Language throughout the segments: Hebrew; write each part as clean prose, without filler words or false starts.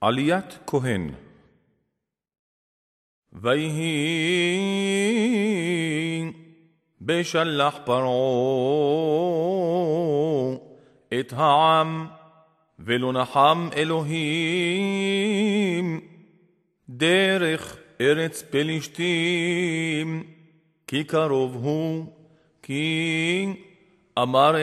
עליית כהן. ויהי בשלח פרעה את העם, ולא נחם אלוהים דרך ארץ פלישתים, כי קרוב הוא, כי אמר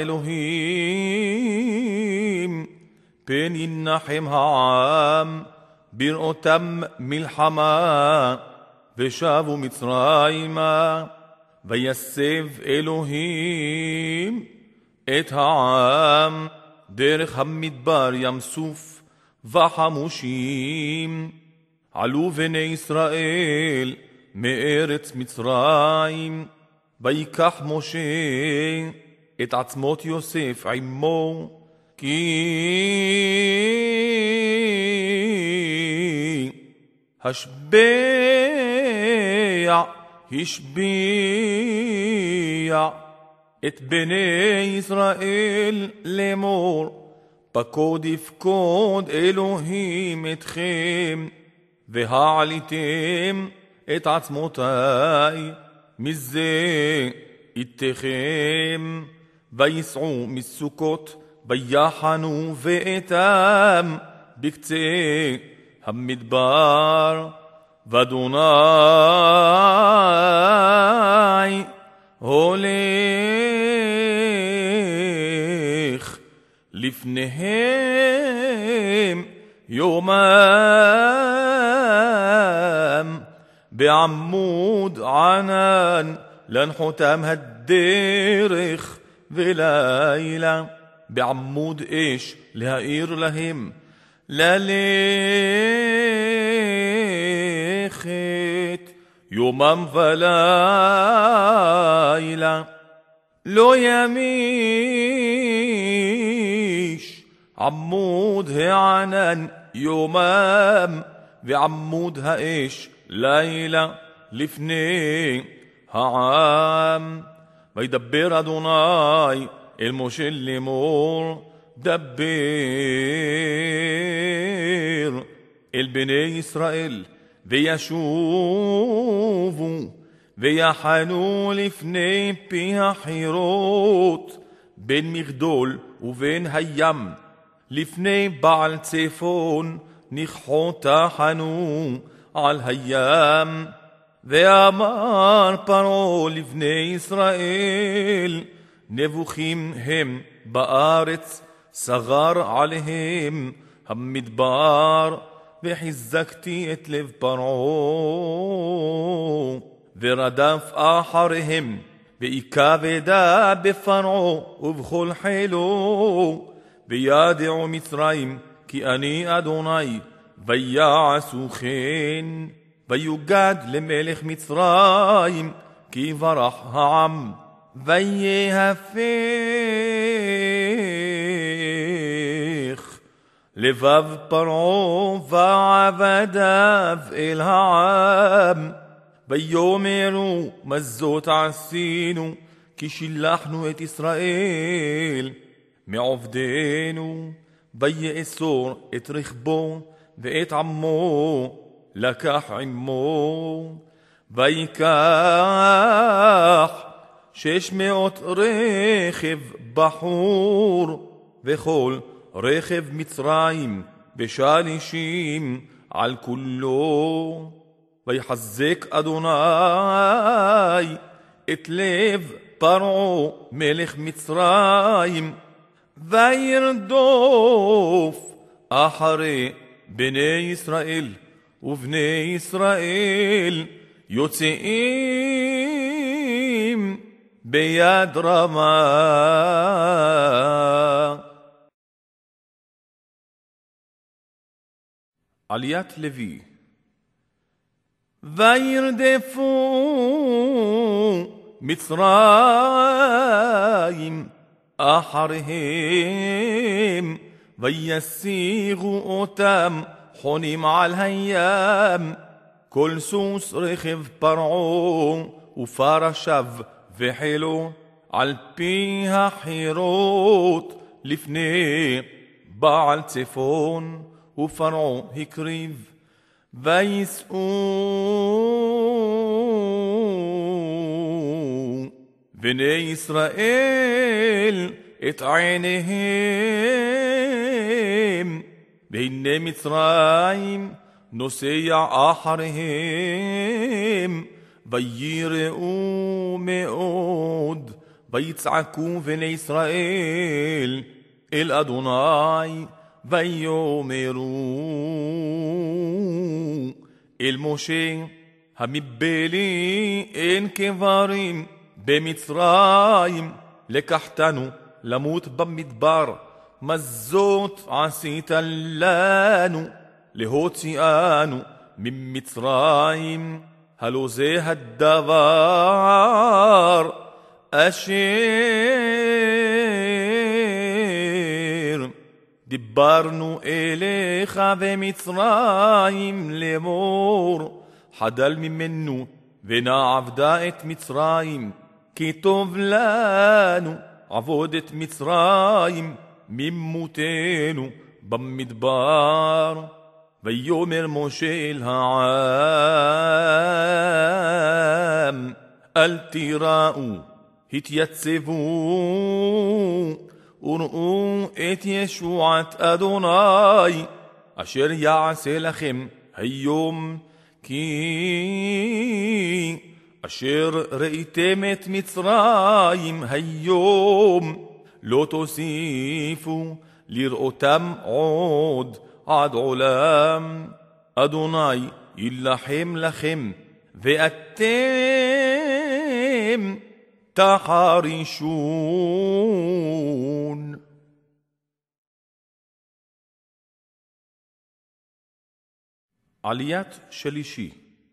אלוהים פן ינחם העם בראותם מלחמה, ושבו מצרימה. ויסב אלוהים את העם דרך המדבר ים סוף וחמושים. עלו בני ישראל מארץ מצרים, ויקח משה את עצמות יוסף עמו, כי השביע את בני ישראל לאמור, פקוד יפקוד אלוהים אתכם, והעליתם את עצמותי מזה איתכם. ויסעו מסוכות ויחנו ואתם בקצה המדבר, ואדוני הולך לפניהם יומם בעמוד ענן, להנחותם הדרך, ולילה בעמוד אש להאיר להם, ללכת יומם ולילה. לא ימיש עמוד הענן יומם, ועמוד האש לילה לפני העם. וידבר אדוני אל משה לאמור, דבר אל בני ישראל וישובו ויחנו לפני פי החירות, בין מגדול ובין הים, לפני בעל צפון נכחו תחנו על הים. ואמר פרעה לבני ישראל, נבוכים הם בארץ, סגר עליהם המדבר. וחיזקתי את לב פרעה, ורדף אחריהם, ויקבדה בפרעה ובכל חילו, וידעו מצרים כי אני אדוני, ויעשו כן. ויוגד למלך מצרים, כי ברח העם, ויהפך לבב פרעה ועבדיו אל העם, ויאמרו מה זאת עשינו, כי שילחנו את ישראל מעובדנו. ויאסור את רכבו ואת עמו לקח עמו, ויקח 600 רכב בחור, וכל רכב מצרים ושלישים על כולו. ויחזק אדוני את לב פרעה מלך מצרים, וירדוף אחרי בני ישראל, ובני ישראל יוצאים ביד רמה. עליית לוי. וירדפו מצרים אחריהם, וישיגו אותם חונים על הים, כל סוס רכב פרעה ופרשיו וחילו, על פי החירות לפני בעל צפון, ופרעה הקריב. וייסעו בני ישראל את עיניהם, והנה מצרים נוסע אחריהם, ויראו מאוד, ויצעקו בני ישראל אל אדוני, ויאמרו אל משה, המבלי אין קברים במצרים, לקחתנו למות במדבר, מה זאת עשית לנו להוציאנו ממצרים? הלא זה הדבר אשר דיברנו אליך במצרים לאמור, חדל ממנו ונעבדה את מצרים, כי טוב לנו עבוד את מצרים ממותנו במדבר. ויאמר משה אל העם, אל תיראו, התייצבו וראו את ישועת אדוני אשר יעשה לכם היום, כי אשר ראיתם את מצרים היום לא תוסיפו לראותם עוד עד עולם. אדוני ילחם לכם ואתם תחרישון. עליית שלישי.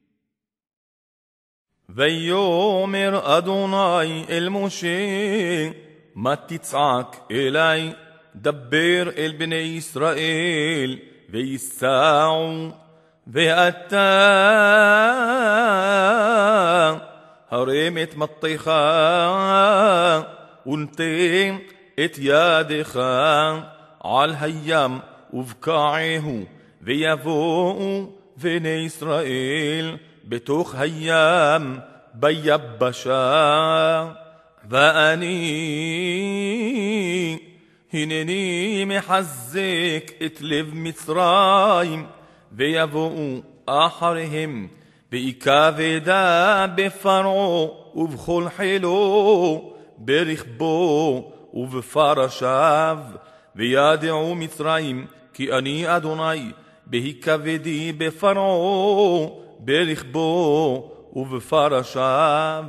ויאמר אדוני אל משה, מה תצעק אלי? דבר אל בני ישראל ויסעו, ואתה הרם את מטך ונתן את ידך על הים ובקעהו, ויבואו בני ישראל בתוך הים ביבשה. ואני הנני מחזק את לב מצרים, ויבואו אחריהם, ויקבדה בפרעה ובכל חילו, ברכבו ובפרשיו, וידעו מצרים כי אני אדוני, בהיקבדי בפרעה ברכבו ובפרשיו.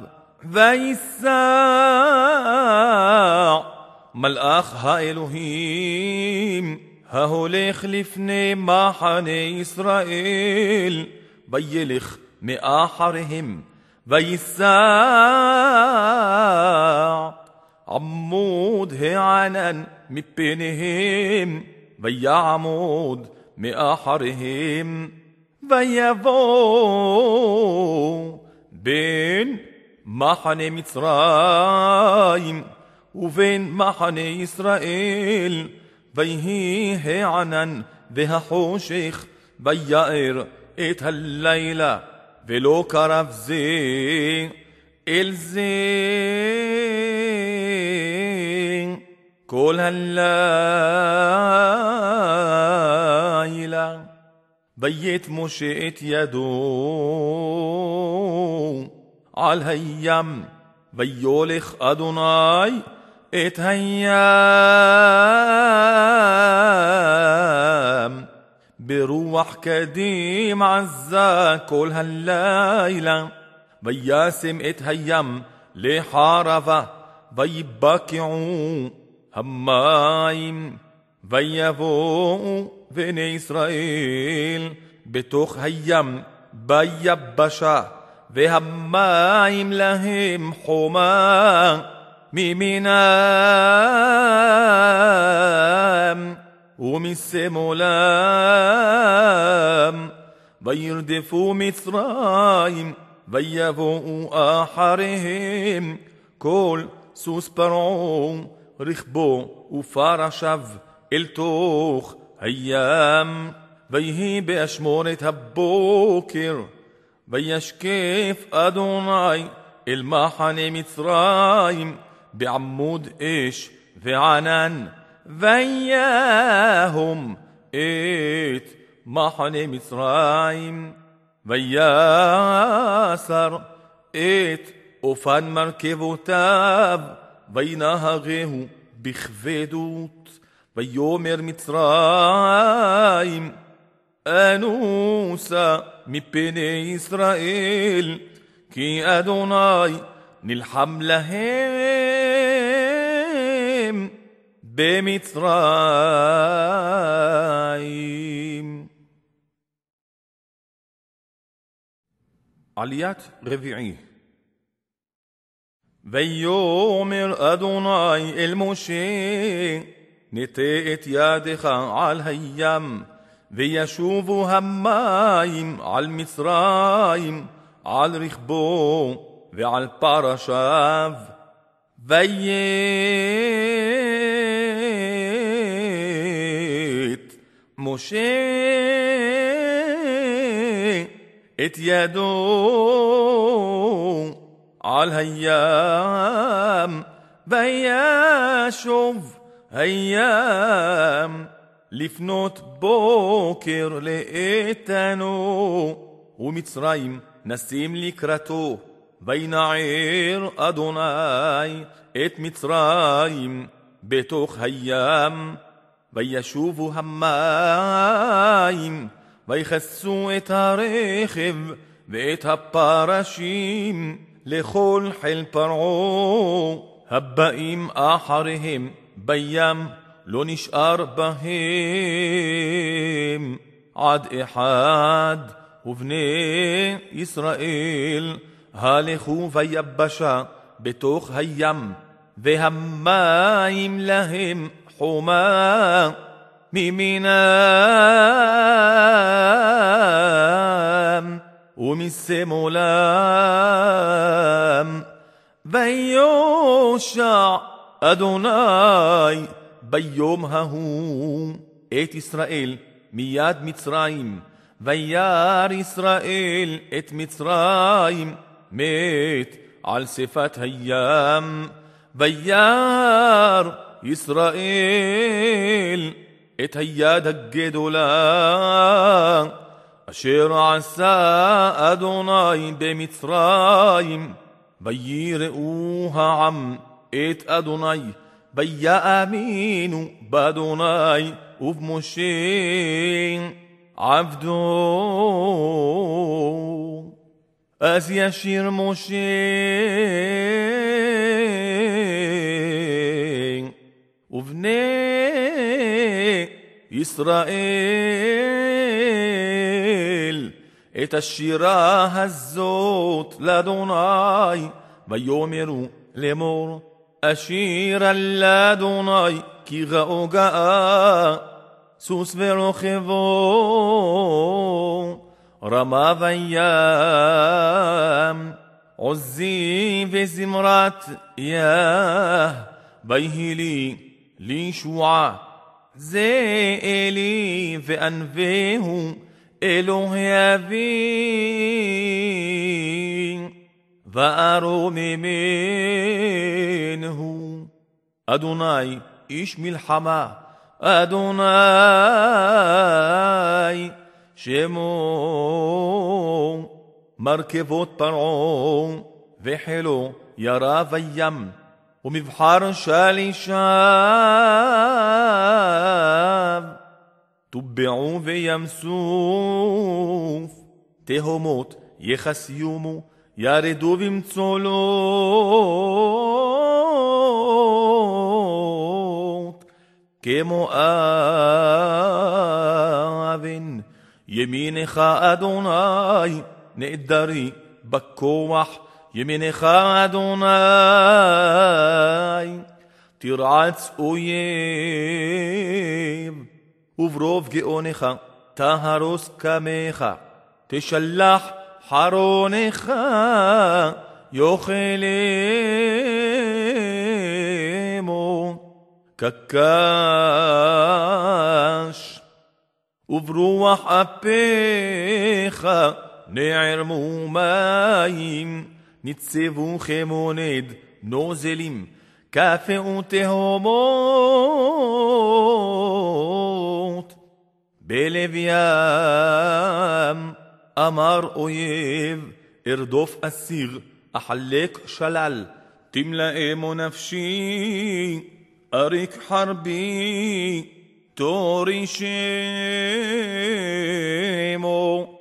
ויסע מלאך האלוהים ההולך לפני מחנה ישראל, וילך מאחריהם, ויסע עמוד הענן מפניהם, ויעמוד מאחריהם, ויבוא בין מחנה מצרים ובין מחנה ישראל, ויהי הענן והחושך, ויאר את הלילה, ולא קרב זה אל זה כל הלילה. וית משה את ידו על הים, ויולך אדוני את הים ברוח קדים עזה כל הלילה, וישם את הים לחרבה, ויבקעו המים, ויבואו בני ישראל בתוך הים ביבשה, והמים להם חומה מימינם ומשמאלם, וירדפו מצרים, ויבואו אחריהם כל סוס פרעה, רכבו ופרשיו אל תוך הים. ויהי באשמורת הבוקר, וישקף אדוני אל מחנה מצרים בעמוד אש וענן, ויהם את מחנה מצרים, ויסר את אופן מרכבותיו, וינהגהו בכבדות. ויאמר מצרים, אנוסה מפני ישראל, כי אדוני נלחם להם במצרים. עליית רביעי. ויאמר אדוני אל משה, נטה את ידך על הים, וישובו המים על מצרים, על רכבו ועל פרשיו. ויית משה את ידו על הים, וישוב הים לפנות בוקר לאיתנו, ומצרים נסים לקראתו. וינער אדוני את מצרים בתוך הים, וישובו המים, ויכסו את הרכב ואת הפרשים לכל חיל פרעה הבאים אחריהם בים, לא נשאר בהם עד אחד. ובני ישראל הלכו ביבשה בתוך הים, והמים להם חומה מימינם ומשמאלם. ויושע אדוני ביום ההוא את ישראל מיד מצרים, וירא ישראל את מצרים מת על שפת הים. וירא ישראל את היד הגדולה אשר עשה אדוני במצרים. ויראו העם את אדוני, ויאמינו באדוני ובמשה עבדו. אז ישיר משה ובני ישראל את השירה הזאת לאדוני, ויאמרו לאמור, אשירה לאדוני כי גאו גאה, סוס ורוכבו רמה וים, עוזי וזמרת יה, ויהי לי לישועה. זה אלי וענווהו אלוהי אבי, וארום ממנו. אדוני איש מלחמה, אדוני שמו מרכבות פרעה, וחילו ירה בים, ומבחר שלישיו טובעו בים סוף. תהומות יחסיומו, ירדו במצולות כמו אבן. ימינך אדוני נעדרי בכוח, ימינך אדוני תרעץ אויב, וברוב גאונך תהרוס קמך. תשלח חרונך יאכלמו כקש, וברוח אפיך נערמו מים, ניצבו כמונד נוזלים, קפאו תהומות. בלב ים אמר אויב, ארדוף אסיר, אחלק שלל, תמלאמו נפשי, אריק חרבי, תורי שמו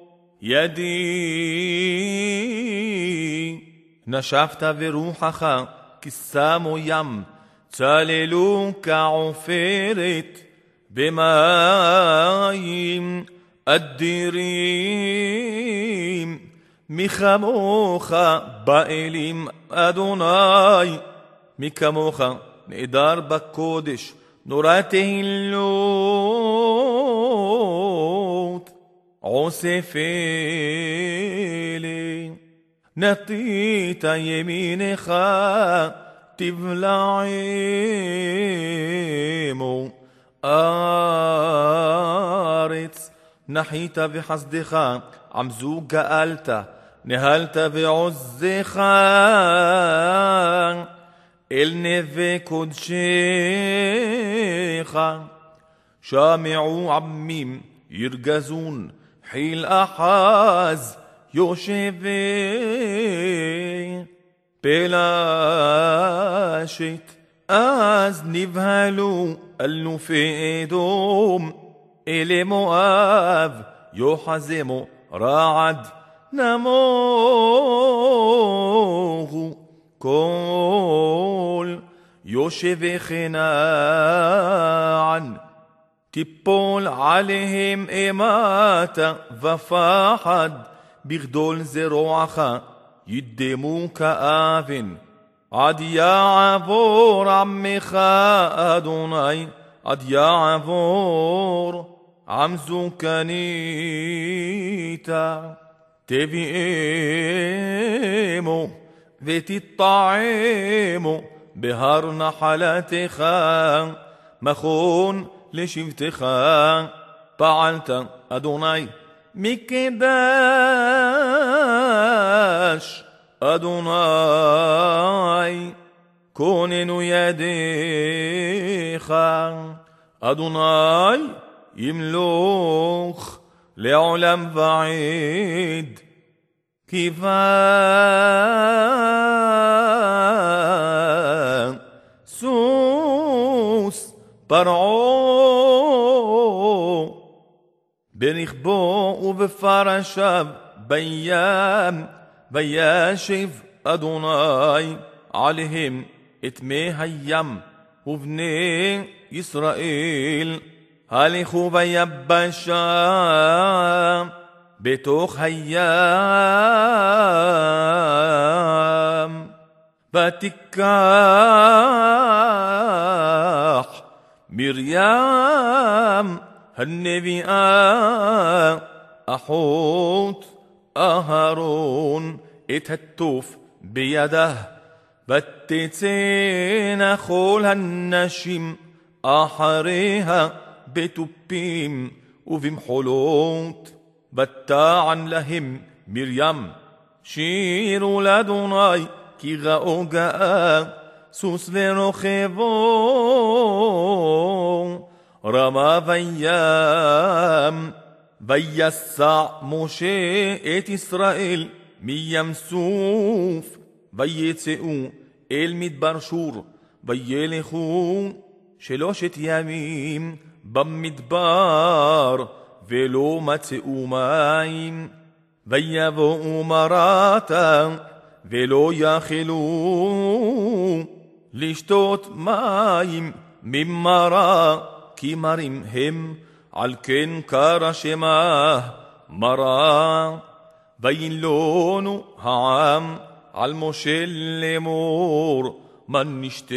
ידי. נשבת ורוחך כסמו ים, צללו כעופרת במים אדירים. מי כמוך באלים אדוני, מי כמוך נעדר בקודש, נורא תהילות עושה פלא. נטית ימינך תבלעמו ארץ. נחית בחסדך עמזו גאלת, נהלת בעוזך אל נווה קודשך. שמעו עמים ירגזון, חיל אחז יושבי פלשת. אז נבהלו אלופי אדום, אלי מואב יוחזמו רעד, נמוגו כל יושבי כנען. תיפול עליהם אימתה ופחד, בגדול זרועך ידמו כאבן. עד יעבור עמך אדוני, עד יעבור עמזו קנית. תביאמו ותטעמו בהר נחלתך, מכון לשבטך. פעלת אדוני מקדש אדוני, כוננו ידיך. אדוני ימלוך לעולם ועד, כיוון סוס פרעה ברכבו ובפרשיו בים, וישב אדוני עליהם את מי הים. ובני ישראל הלכו ביבשה בתוך הים. ותיקח מרים הנביאה אחות אהרון את התוף בידה, ותצאנה כל הנשים אחריה בתופים ובמחולות. ותען להם מרים, שירו לאדוני כי ראו גאה, סוס ורוכבו רמה וים. ויסע משה את ישראל מים סוף, ויצאו אל מדבר שור, וילכו 3 ימים במדבר, ולא מצאו מים. ויבואו מרתה, ולא יכלו לשתות מים ממרה, כי מרים הם, על כן קרא שמה מרה. וילונו העם על משה לאמור, מן נשתה.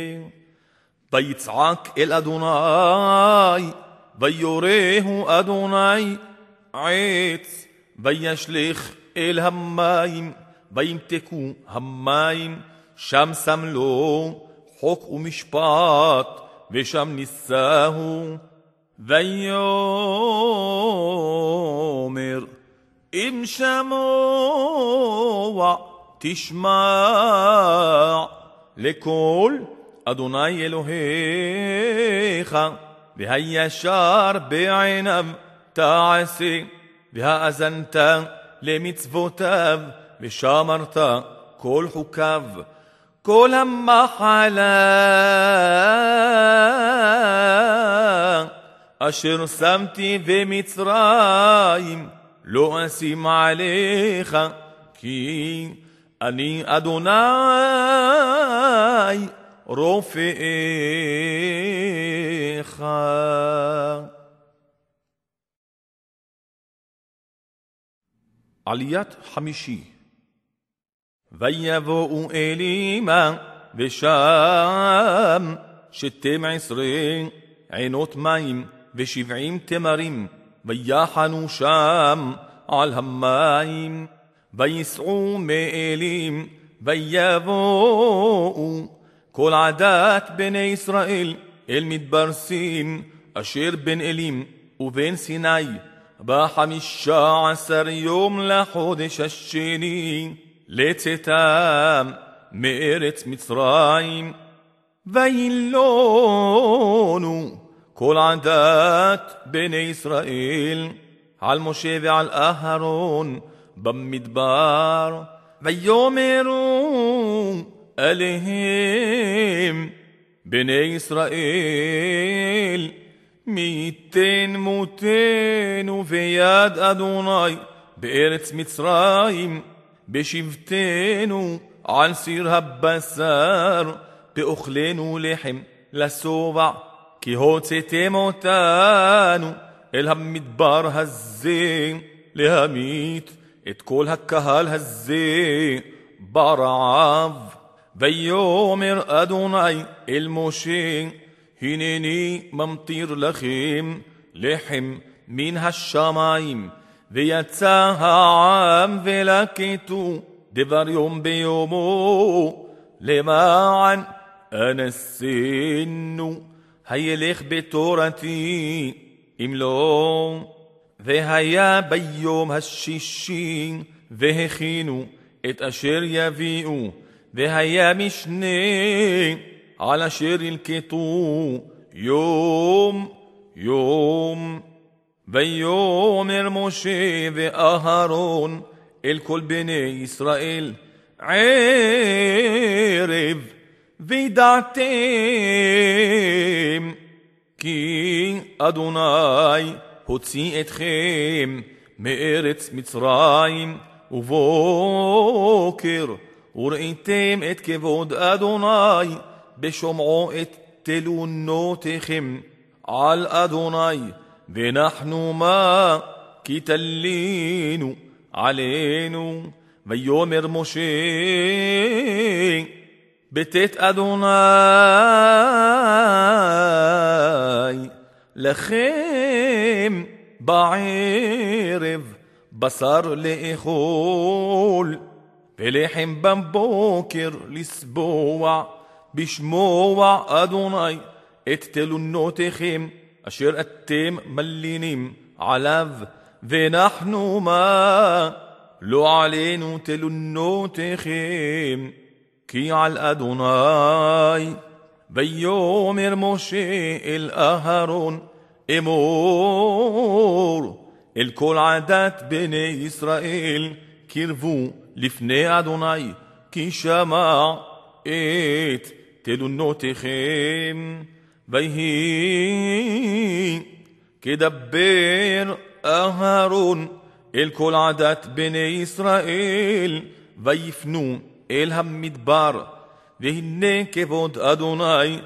ויצעק אל אדוני, ויורהו אדוני עץ, וישלך אל המים, וימתקו המים. שם שם לו חוק ומשפט, ושם ניסהו. ויאמר אם שמוע תשמע לקול אדוני אלוהיך והישר בעיניו תעשה והאזנת למצוותיו ושמרת כל חוקיו כל המחלה אשר שמתי במצרים לא אשים עליך כי אני אדוני רופאך. עליית חמישי. ויבואו אלימה ושם 12 עינות מים ו70 תמרים ויחנו שם על המים ויסעו מאלים ויבואו כל עדת בני ישראל אל מדבר סין אשר בין אלים ובין סיני ב15 יום לחודש השני לצאתם מארץ מצרים וילונו כל עדת בני ישראל על משה ועל אהרון במדבר ויאמרו אליהם בני ישראל מי ייתן מותנו ביד אדוני בארץ מצרים בשבתנו על סיר הבשר באוכלנו לחם לשובע כי הוצאתם אותנו אל המדבר הזה להמית את כל הקהל הזה ברעב. ויאמר אדוני אל משה הנני ממטיר לכם לחם מן השמיים ויצא העם ולקטו דבר יום ביומו למען אנסינו הילך בתורתי אם לא. והיה ביום השישי והכינו את אשר יביאו והיה משנה על אשר ילקטו יום יום. ויאמר משה ואהרון אל כל בני ישראל ערב וידעתם כי אדוני הוציא אתכם מארץ מצרים ובוקר וראיתם את כבוד אדוני בשומעו את תלונותיכם על אדוני ונחנו מה כי תלינו עלינו. ויאמר משה בתת אדוני לכם בערב בשר לאכול ולחם בבוקר לסבוע בשמוע אדוני את תלונותיכם אשר אתם מלינים עליו ונחנו מה לא עלינו תלונותיכם כי על אדוני. ויאמר משה אל אהרון אמור אל כל עדת בני ישראל קרבו לפני אדוני כי שמע את תלונותיכם. ויהי כדבר אהרון אל כל עדת בני ישראל ויפנו אל המדבר והנה כבוד אדוני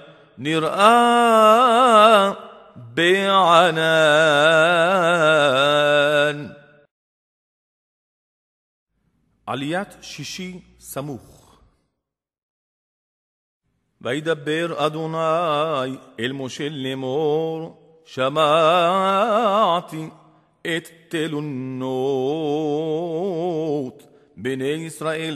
נראה בענן. עליית שישי סמוך. וידבר אדוני אל משה לאמור שמעתי את תלונות בני ישראל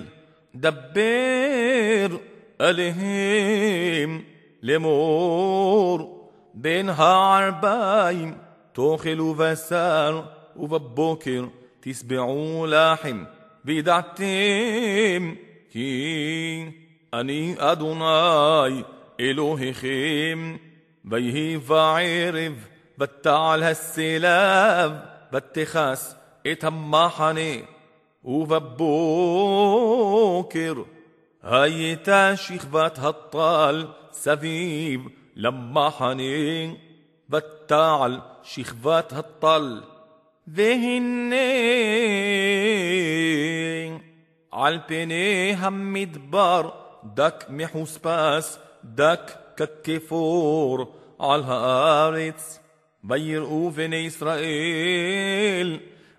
דבר עליהם לאמור בין הערביים תאכלו בשר, ובבוקר תשבעו לחם, וידעתם כי אני אדוני אלוהיכם. ויהי בערב ותעל הסלב ותכס את המחנה, ובבוקר הייתה שכבת הטל סביב למחנה, ותעל שכבת הטל. והנה על פני המדבר דק מחוספס, דק ככפור על הארץ. ויראו בני ישראל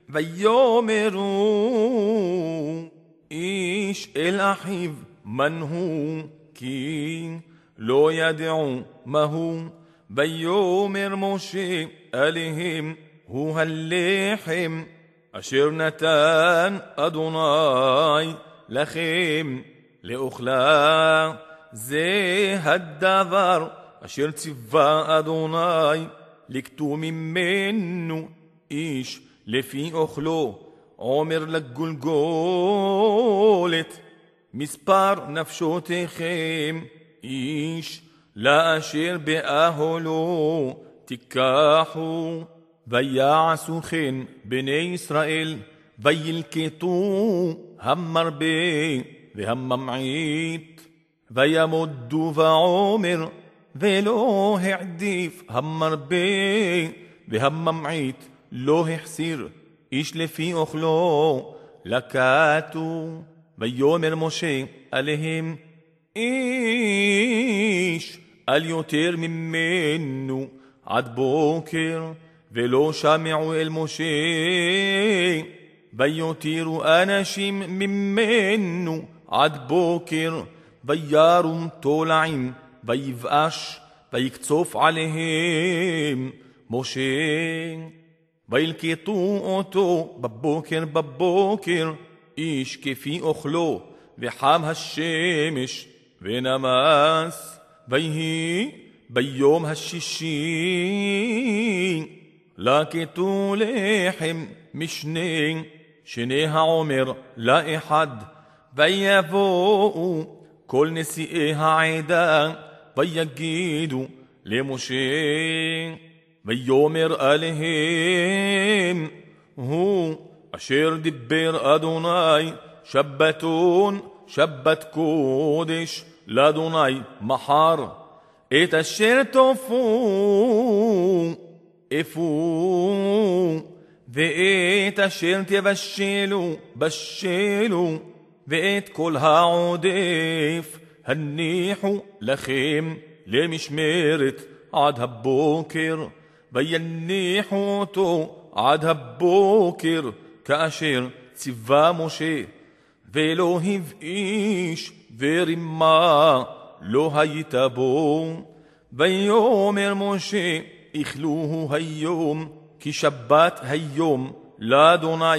ויאמרו איש אל אחיו מן הוא, כי לא ידעו מהו. ויאמר משה אליהם הוא הלחם אשר נתן אדוני לכם לאוכלה. זה הדבר אשר ציווה אדוני, לקטו ממנו איש לפי אוכלו. עומר לגולגולת מספר נפשותיכם, איש לאשר באהלו תיקחו. ויעשו כן בני ישראל, וילקטו המרבה והממעיט. וימודו בעומר, ולא העדיף המרבה והממעיט לא החסיר, איש לפי אוכלו לקטו. ויאמר משה עליהם איש על יותר ממנו עד בוקר. ולא שמעו אל משה, ויותירו אנשים ממנו עד בוקר. וירום תולעים, ויבאש, ויקצוף עליהם משה. וילקטו אותו בבוקר, איש כפי אוכלו, וחם השמש ונמס. ויהי ביום השישי לקטו לחם משני שני העומר לאחד. ויבואו כל נשיאי העדה, ויגידו למשה. ויאמר עליהם הוא אשר דיבר אדוני, שבתון שבת קודש לאדוני מחר. את אשר תאפו אפו, ואת אשר תבשלו בשלו, ואת כל העודף הניחו לכם למשמרת עד הבוקר. ויניחו אותו עד הבוקר כאשר ציווה משה. ולא הבאיש ורימה לא היית בו. ויאמר משה אכלוהו היום, כי שבת היום לאדוני.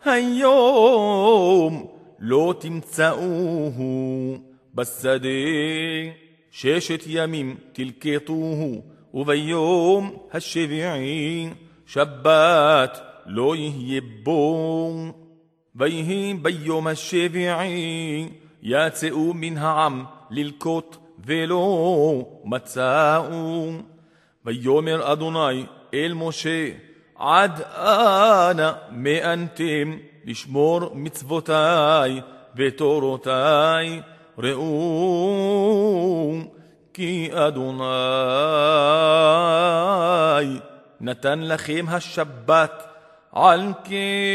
היום לא תמצאוהו בשדה. 6 ימים תלקטוהו, וביום השביעי שבת לא יהיה בו. ויהי ביום השביעי יצאו מן העם ללקוט, ולא מצאו. ויאמר אדוני אל משה, עד אנה מאנתם לשמור מצוותי ותורותי? ראו כי אדוני נתן לכם השבת, על כן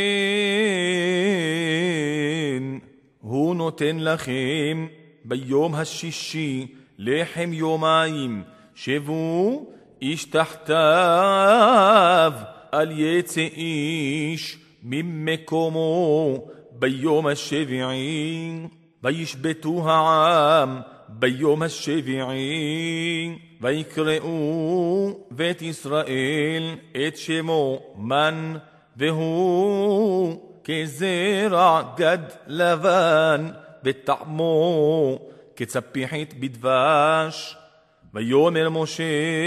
הוא נותן לכם ביום השישי לחם יומיים. שבו איש תחתיו, אל יצא איש ממקומו ביום השביעי. וישבתו העם ביום השביעי, ויקראו בית ישראל את שמו מן, והוא כזרע גד לבן, בטעמו כצפיחית בדבש. ויאמר משה,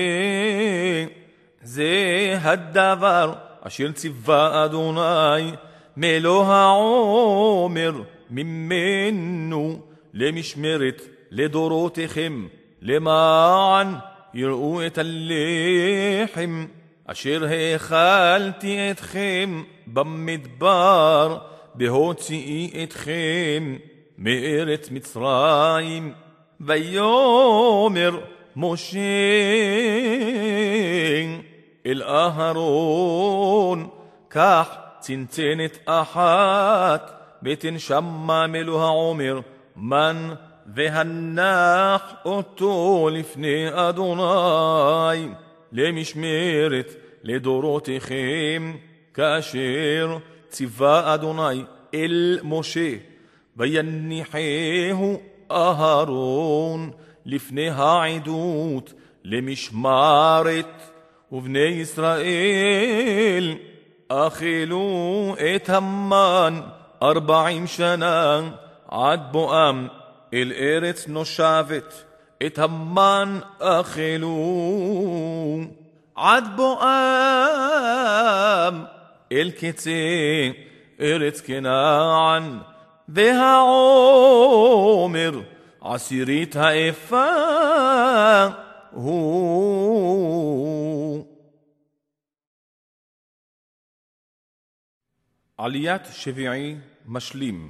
זה הדבר אשר ציווה אדוני מאלוה העומר ממנו למשמרת לדורותיכם, למען יראו את הלחם אשר האכלתי אתכם במדבר בהוציאי אתכם מארץ מצרים. ויאמר משה אל אהרון, קח צנצנת אחת ותן שמה מאלוה העומר מן, והנח אותו לפני אדוני למשמרת לדורותיכם, כאשר ציווה אדוני אל משה. ויניחהו אהרון לפני העדות למשמרת, ובני ישראל אכלו את המן 40 שנה עד בואם אל ארץ נושבת. את המן אכלו עד בואם אל קצה ארץ כנען, והעומר 10 האפה הוא. עליית שביעי משלים.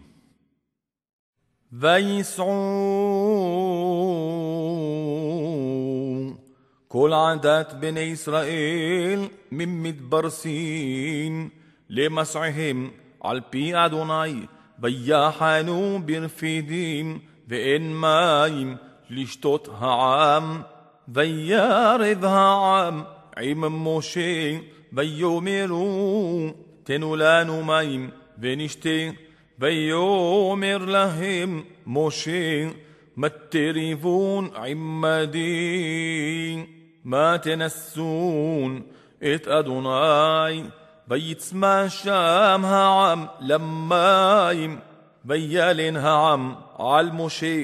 ויסעו כל עדת בני ישראל ממדבר סין למסעיהם על פי אדוני, ויחנו ברפידים ואין מים לשתות העם. וירב העם עם משה ויאמרו, תנו לנו מים ונשתה. ויאמר להם משה, מה תריבון עמדי? מה תנסון את אדוני? ויצמא שם העם למים. וילן העם על משה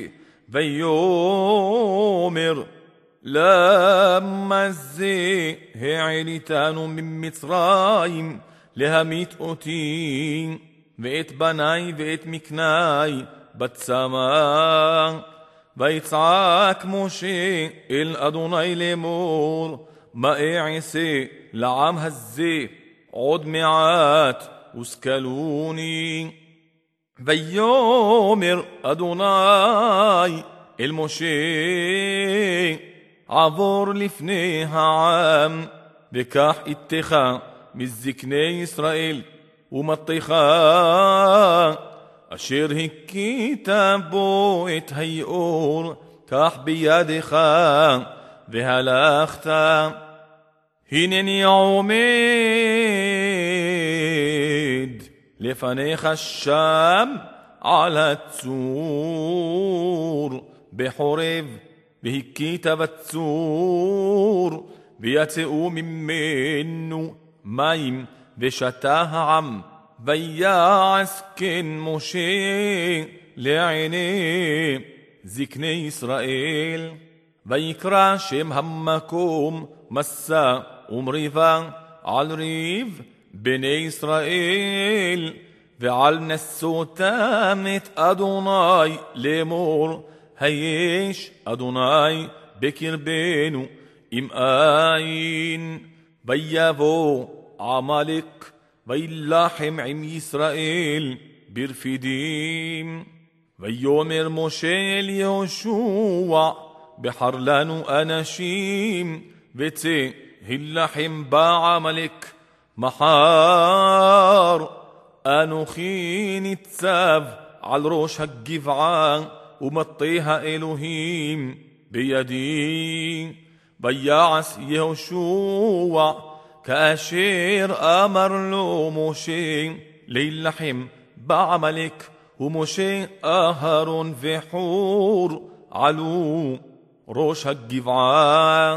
ויאמר, למה זה העליתנו ממצרים להמית אותי ואת בני ואת מקני בצמא? ויצעק משה אל אדוני לאמור, מה אעשה לעם הזה? עוד מעט וסקלוני. ויאמר אדוני אל משה, עבור לפני העם, וקח איתך מזקני ישראל ומטך אשר הכית בו את היאור, קח בידך והלכת. הנני עומד לפניך שם על הצור בחורב, והכית בצור ויצאו ממנו מים ושתה העם. ויעש כן משה לעיני זקני ישראל. ויקרא שם המקום מסע ומריבה על ריב בני ישראל, ועל נסותם את אדוני לאמור, היש אדוני בקרבנו אם אין. ויבוא עמלק וילחם עם ישראל ברפידים. ויאמר משה אל יהושע, בחר לנו אנשים וצא הילחם בעמלק. מחר אנוכי ניצב על ראש הגבעה ומטה האלוהים בידי. ויעש יהושע כאשר אמר לו משה להילחם בעמלק, ומשה אהרון וחור עלו ראש הגבעה.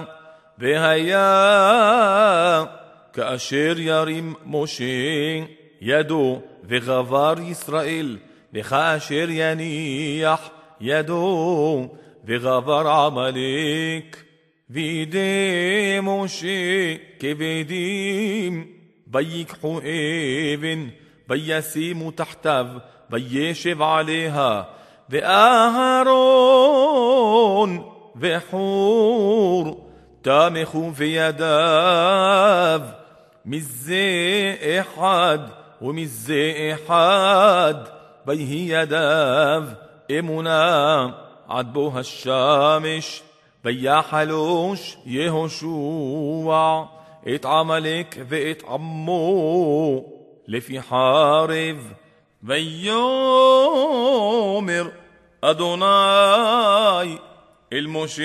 והיה כאשר ירים משה ידו וגבר ישראל, וכאשר יניח ידו וגבר עמלק. וידי משה כבדים, ויקחו אבן, וישימו תחתיו, וישב עליה, ואהרון וחור תמכו בידיו, מזה אחד ומזה אחד, ויהי ידיו אמונה עד בוא השמש. ויחלוש יהושע את עמלק ואת עמו לפי חרב, ויאמר אדוני אל משה,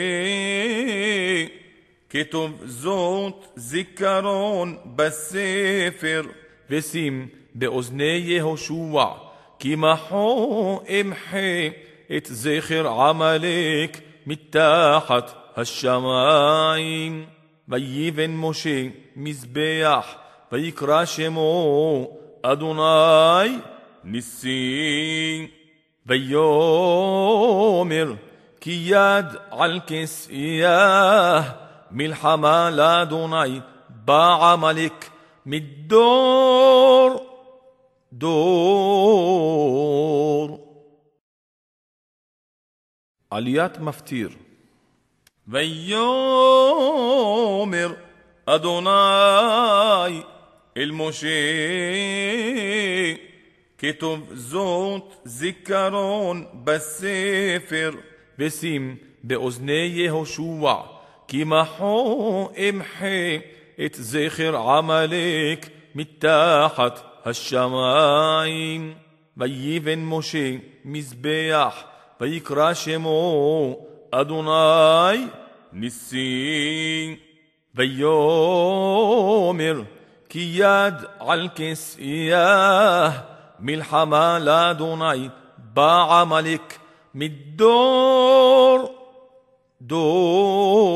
כתוב זאת זיכרון בספר, ושים באוזני יהושע, כי מחו אמחה את זכר עמלק מתחת השמיים. ויבן משה מזבח, ויקרא שמו אדוני ניסי. ויאמר כי יד על כסיה, מלחמה לאדוני בעמלק מדור דור. עליית מפטיר. ויאמר אדוני אל משה, כתוב זאת זיכרון בספר, ושים באוזני יהושע, כי מחו אמחה את זכר עמלק מתחת השמיים. ויבן משה מזבח, ויקרא שמו אדוני ניסי. ויאמר כי יד על כסיה, מלחמה לאדוני בעמלק מדור דור.